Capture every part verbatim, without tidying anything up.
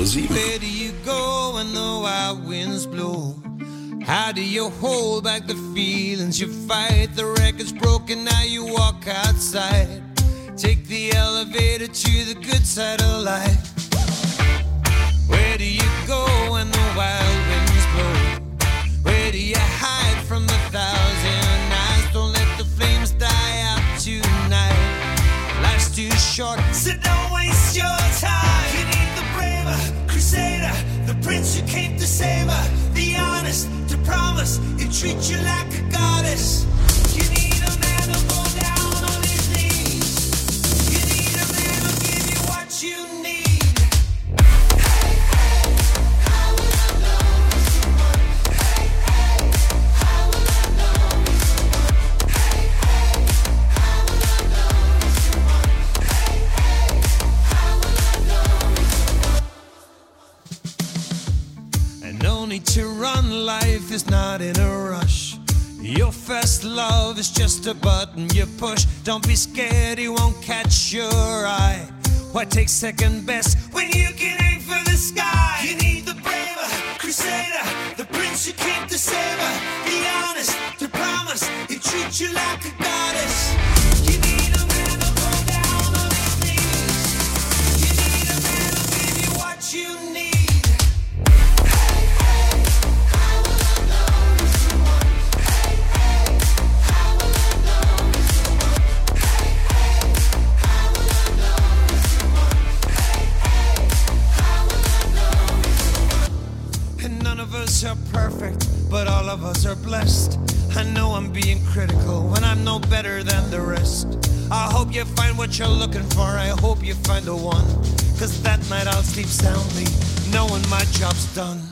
Radio sieben. Where do you go when the wild winds blow? How do you hold back the feelings you fight? The record's broken, now you walk outside. Take the elevator to the good side of life. Where do you go when the wild winds blow? Where do you hide from the thousand eyes? Don't let the flames die out tonight. Life's too short, so don't waste your time. You need the braver crusader, the prince who came to save her, the honest to promise he'll treat you like a goddess. You need a man who'll go down on his knees. You need a man who'll give you what you need. Hey, hey, how will I know someone? Hey, hey, how will I know someone? Hey, hey, how will I know someone? Hey, hey, how will I know someone? And no need to run, life is not in a rush. Your first love is just a button you push. Don't be scared, he won't catch your eye. Why take second best when you can aim for the sky? You need the braver crusader, the prince who came to save her, the honest to promise he'll treat you like a goddess. You need a man who'll go down on his knees. You need a man who'll give you what you need. Hey, hey, how will I know someone? Hey, hey, how will I know someone? Hey, hey, how will I know someone? Hey, hey, how will I know someone? And none of us are perfect, but all of us are blessed. I know I'm being critical when I'm no better than the rest. I hope you find what you're looking for, I hope you find the one. Cause that night I'll sleep soundly, knowing my job's done.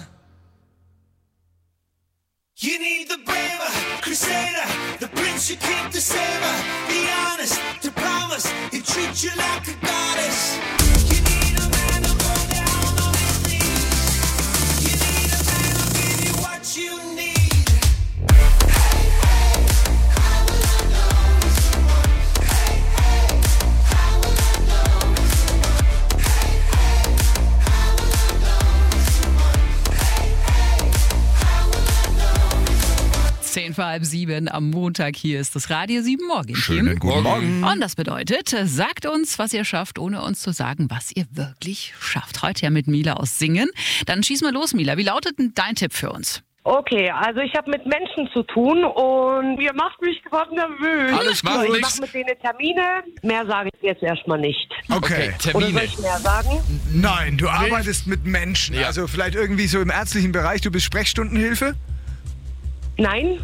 You need the braver crusader, the prince who came to save her, the honest to promise he'll treat you like a goddess. You need a man who'll go down on his knees. You need a man who'll give you what you need. Hey, hey, how will I know someone? Hey, hey, how will I know someone? Hey, hey, how will I know someone? Hey, hey, how will I know someone? Zehn vor halb sieben am Montag. Hier ist das Radio sieben Morgen. Schönen guten Morgen. Und das bedeutet, sagt uns, was ihr schafft, ohne uns zu sagen, was ihr wirklich schafft. Heute ja mit Mila aus Singen. Dann schieß mal los, Mila. Wie lautet denn dein Tipp für uns? Okay, also ich habe mit Menschen zu tun und ihr macht mich gerade nervös. Alles macht Ich nichts. mache mit denen Termine. Mehr sage ich jetzt erstmal nicht. Okay, Oder soll Termine. ich mehr sagen? Nein, du arbeitest mit Menschen. Ja. Also vielleicht irgendwie so im ärztlichen Bereich, du bist Sprechstundenhilfe? Nein.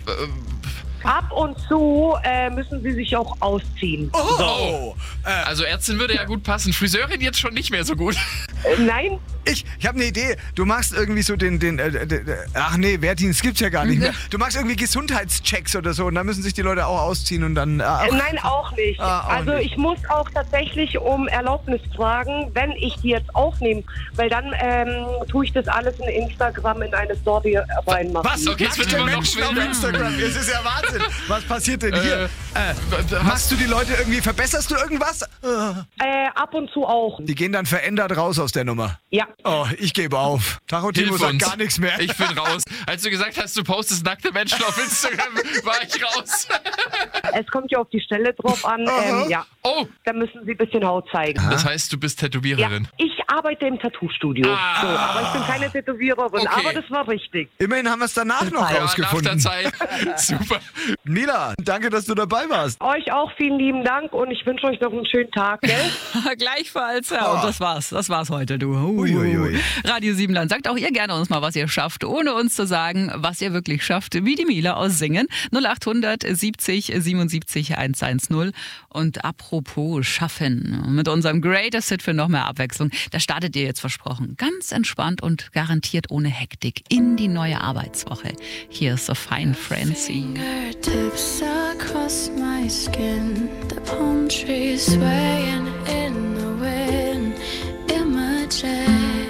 Ab und zu äh, müssen sie sich auch ausziehen. Oh! Äh, Also Ärztin würde ja gut passen. Friseurin jetzt schon nicht mehr so gut. Äh, nein? ich ich habe eine Idee. Du machst irgendwie so den, den äh, den, äh, ach nee, Wehrdienst gibt's ja gar nicht mehr. Du machst irgendwie Gesundheitschecks oder so und dann müssen sich die Leute auch ausziehen und dann... Äh, Äh, nein, auch nicht. Ah, auch also nicht. ich muss auch tatsächlich um Erlaubnis fragen, wenn ich die jetzt aufnehme. Weil dann ähm, tue ich das alles in Instagram in eine Story reinmachen. Was? Okay, jetzt wird Nackte immer noch Menschen auf wilder. Instagram. Es ist ja Wahnsinn. Was passiert denn hier? Äh, Äh, machst du die Leute irgendwie, verbesserst du irgendwas? Äh, ab und zu auch. Die gehen dann verändert raus aus der Nummer. Ja. Oh, ich gebe auf. Tacho-Timo Hilf sagt uns. gar nichts mehr. Ich bin raus. Als du gesagt hast, du postest nackte Menschen auf Instagram, war ich raus. Es kommt ja auf die Stelle drauf an. Ähm, ja. Oh, Da müssen sie ein bisschen Haut zeigen. das heißt, du bist Ja, Tätowiererin. ich arbeite im Tattoo-Studio. Ah. So, aber ich bin keine Tätowiererin, Okay. aber das war richtig. Immerhin haben wir es danach noch Ja, Ja, nach der rausgefunden. Zeit. Super. Mila, danke, dass du dabei warst. Euch auch vielen lieben Dank und ich wünsche euch noch einen schönen Tag, gell? Gleichfalls. Ja, und das war's. Das war's heute, du. Uh. Uiuiui. Radio Siebenland. Sagt auch ihr gerne uns mal, was ihr schafft, ohne uns zu sagen, was ihr wirklich schafft. Wie die Mila aus Singen. null acht hundert siebzig siebenundsiebzig hundertzehn. Und apropos Schaffen. Mit unserem Greatest Hit für noch mehr Abwechslung. Da startet ihr jetzt versprochen. Ganz entspannt und garantiert ohne Hektik in die neue Arbeitswoche. Hier ist so Fine Francie. Fingertips across my skin, the palm trees swaying in the wind. Images.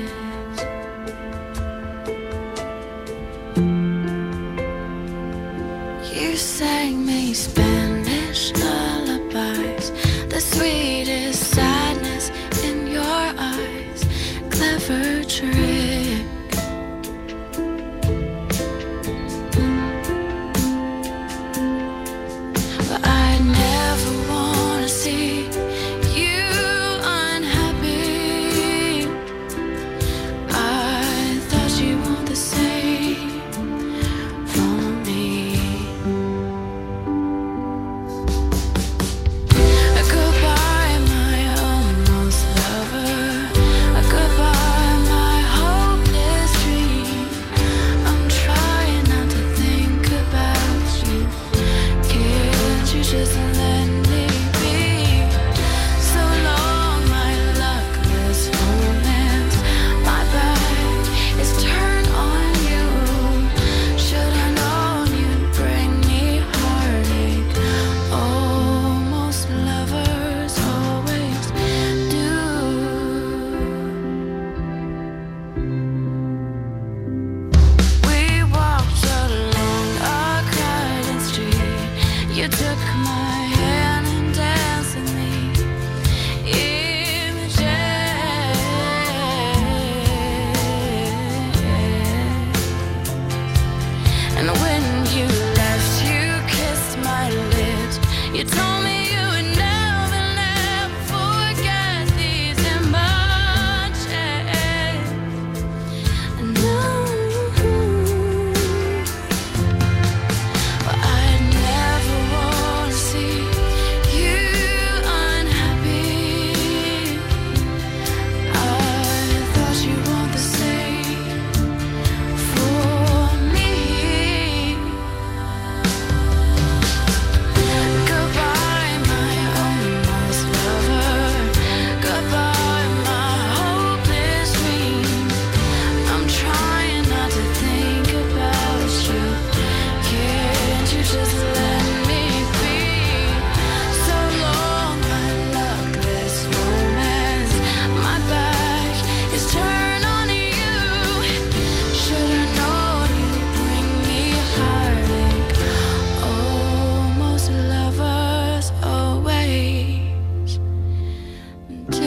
You sang me Spanish lullabies, the sweetest sadness in your eyes. Clever clever trick. But I never wanna see you unhappy. I thought you want the same for me. Goodbye, my almost lover. Goodbye, my hopeless dream. I'm trying not to think about you. Can't you just let me be? So long, my luckless romance. My back is turned on you. Should've known you'd bring me heartache. Almost lovers always do. We walked along a crowded street. You took my hand and danced with me in the jet. And when you left, you kissed my lips. You told me you would never, never forget these emotions. And now, but I never wanna see you unhappy. I thought you want the same for me. Goodbye, my almost lover. Goodbye, my hopeless dream. I'm trying not to think about you. Can't you just let me be? So long, my luckless romance. My back is turned on you. Should've known you'd bring me heartache. Almost lovers always do.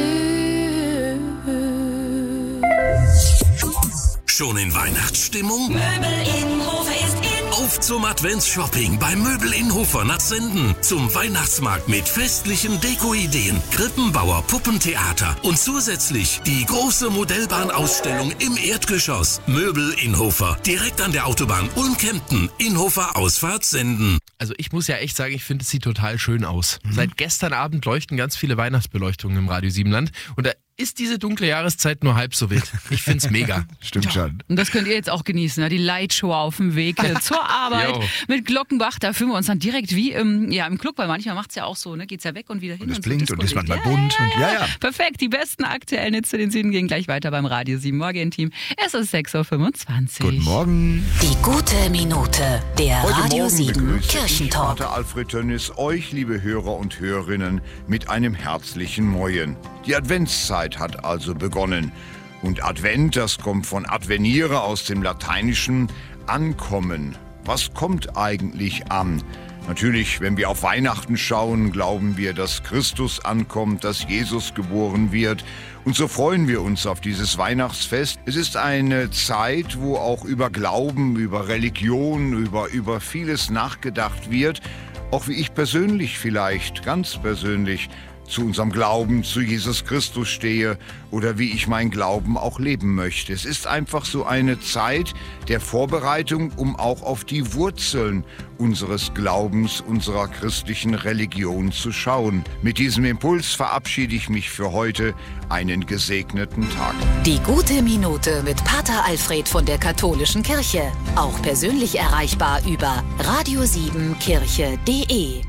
Schon in Weihnachtsstimmung? Möbel Innhofer ist in. Auf zum Adventsshopping bei Möbel Innhofer nach Senden. Zum Weihnachtsmarkt mit festlichen Dekoideen, Krippenbauer, Puppentheater und zusätzlich die große Modellbahnausstellung im Erdgeschoss. Möbel Innhofer, direkt an der Autobahn Ulm-Kempten, Innhofer Ausfahrt Senden. Also ich muss ja echt sagen, ich finde, es sieht total schön aus. Mhm. Seit gestern Abend leuchten ganz viele Weihnachtsbeleuchtungen im Radio Siebenland. Und da ist diese dunkle Jahreszeit nur halb so wild. Ich finde es mega. Stimmt schon. Und das könnt ihr jetzt auch genießen, ja? Die Lightshow auf dem Weg äh, zur Arbeit Jo. mit Glockenbach. Da fühlen wir uns dann direkt wie im, ja, im Club, weil manchmal macht es ja auch so, ne? Geht's ja weg und wieder hin. Und es so blinkt und ist Disco-Licht. manchmal bunt. Und, ja, ja. Perfekt, die besten aktuellen Hits zu den Süden gehen gleich weiter beim Radio sieben Morgen-Team. Es ist sechs Uhr fünfundzwanzig. Guten Morgen. Die gute Minute, der Heute Radio Morgen sieben begrüße ich, Kirchentalk. Pater Alfred Tönnis, euch, liebe Hörer und Hörerinnen, mit einem herzlichen Moin. Die Adventszeit hat also begonnen. Und Advent, das kommt von adveniere aus dem Lateinischen ankommen. Was kommt eigentlich an? Natürlich, wenn wir auf Weihnachten schauen, glauben wir, dass Christus ankommt, dass Jesus geboren wird. Und so freuen wir uns auf dieses Weihnachtsfest. Es ist eine Zeit, wo auch über Glauben, über Religion, über, über vieles nachgedacht wird. Auch wie ich persönlich vielleicht, ganz persönlich, zu unserem Glauben, zu Jesus Christus stehe oder wie ich meinen Glauben auch leben möchte. Es ist einfach so eine Zeit der Vorbereitung, um auch auf die Wurzeln unseres Glaubens, unserer christlichen Religion zu schauen. Mit diesem Impuls verabschiede ich mich für heute. Einen gesegneten Tag. Die gute Minute mit Pater Alfred von der Katholischen Kirche. Auch persönlich erreichbar über radio sieben kirche punkt de.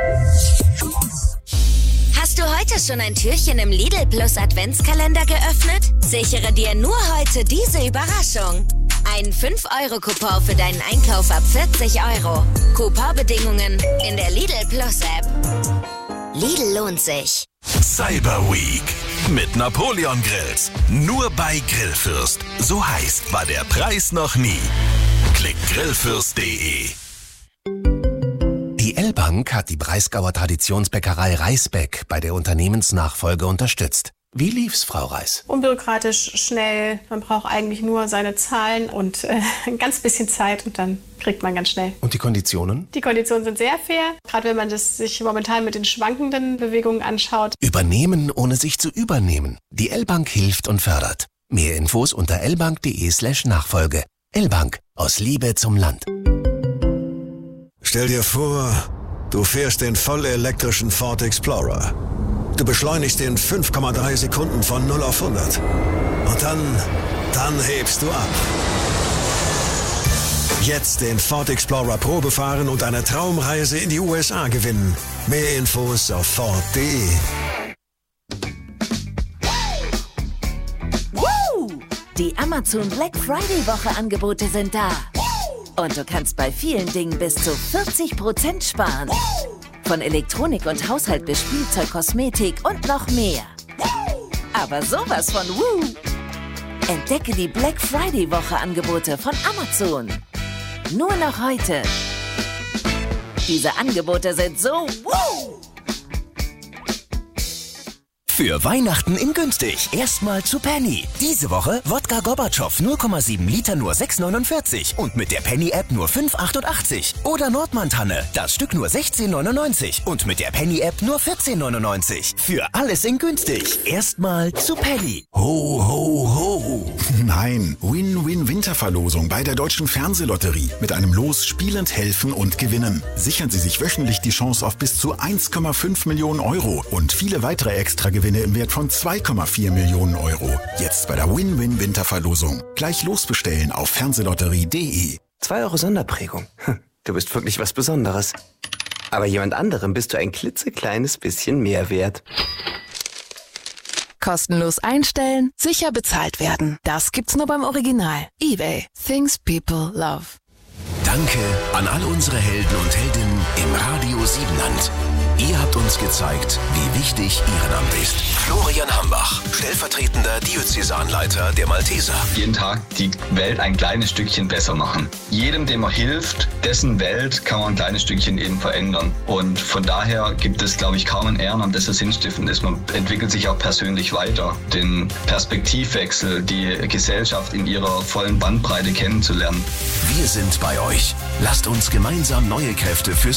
Hast du heute schon ein Türchen im Lidl Plus Adventskalender geöffnet? Sichere dir nur heute diese Überraschung. Ein fünf Euro Coupon für deinen Einkauf ab vierzig Euro. Couponbedingungen in der Lidl Plus App. Lidl lohnt sich. Cyber Week mit Napoleon Grills. Nur bei Grillfürst. So heißt, war der Preis noch nie. Klick grillfürst punkt de. Die L-Bank hat die Breisgauer Traditionsbäckerei Reisbeck bei der Unternehmensnachfolge unterstützt. Wie lief's, Frau Reis? Unbürokratisch, schnell. Man braucht eigentlich nur seine Zahlen und äh, ein ganz bisschen Zeit und dann kriegt man ganz schnell. Und die Konditionen? Die Konditionen sind sehr fair, gerade wenn man das sich momentan mit den schwankenden Bewegungen anschaut. Übernehmen, ohne sich zu übernehmen. Die L-Bank hilft und fördert. Mehr Infos unter lbank.de slash Nachfolge. L-Bank, aus Liebe zum Land. Stell dir vor, du fährst den vollelektrischen Ford Explorer. Du beschleunigst in fünf Komma drei Sekunden von null auf hundert. Und dann, dann hebst du ab. Jetzt den Ford Explorer Probe fahren und eine Traumreise in die U S A gewinnen. Mehr Infos auf ford punkt de. Die Amazon Black Friday Woche Angebote sind da. Und du kannst bei vielen Dingen bis zu vierzig Prozent sparen. Von Elektronik und Haushalt bis Spielzeug, Kosmetik und noch mehr. Aber sowas von Woo! Entdecke die Black Friday Woche Angebote von Amazon. Nur noch heute. Diese Angebote sind so Woo! Für Weihnachten in günstig. Erstmal zu Penny. Diese Woche Wodka Gorbatschow null Komma sieben Liter nur sechs neunundvierzig und mit der Penny-App nur fünf achtundachtzig. Oder Nordmann-Tanne, das Stück nur sechzehn neunundneunzig und mit der Penny-App nur vierzehn neunundneunzig. Für alles in günstig. Erstmal zu Penny. Ho, ho, ho. Nein, Win-Win-Winterverlosung bei der Deutschen Fernsehlotterie. Mit einem Los spielend helfen und gewinnen. Sichern Sie sich wöchentlich die Chance auf bis zu eins Komma fünf Millionen Euro und viele weitere Extragewinne im Wert von zwei Komma vier Millionen Euro. Jetzt bei der Win-Win-Winterverlosung. Gleich losbestellen auf fernsehlotterie punkt de. zwei Euro Sonderprägung. Du bist wirklich was Besonderes. Aber jemand anderem bist du ein klitzekleines bisschen mehr wert. Kostenlos einstellen, sicher bezahlt werden. Das gibt's nur beim Original. eBay. Things people love. Danke an all unsere Helden und Heldinnen im Radio Siebenland. Ihr habt uns gezeigt, wie wichtig Ehrenamt ist. Florian Hambach, stellvertretender Diözesanleiter der Malteser. Jeden Tag die Welt ein kleines Stückchen besser machen. Jedem, dem man hilft, dessen Welt kann man ein kleines Stückchen eben verändern. Und von daher gibt es, glaube ich, kaum ein Ehrenamt, das das sinnstiftend ist. Man entwickelt sich auch persönlich weiter. Den Perspektivwechsel, die Gesellschaft in ihrer vollen Bandbreite kennenzulernen. Wir sind bei euch. Lasst uns gemeinsam neue Kräfte fürs